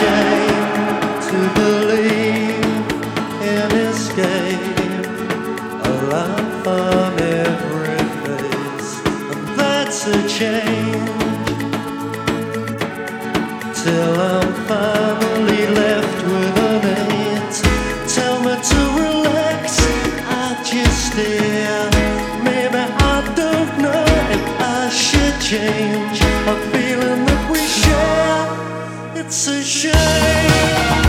shame to believe in escape. A laugh on every face, and that's a change. Till I'm finally left with an eight. Tell me to relax, I just stare. Maybe I don't know if I should change. A feeling that we share, it's a shame.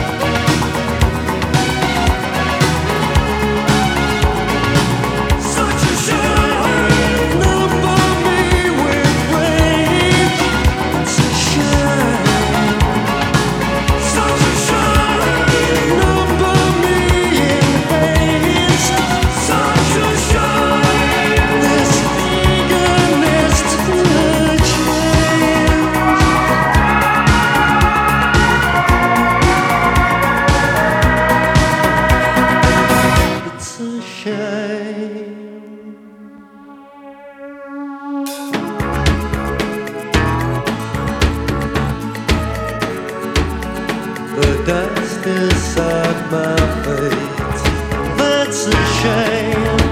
The dust inside my face, that's a shame.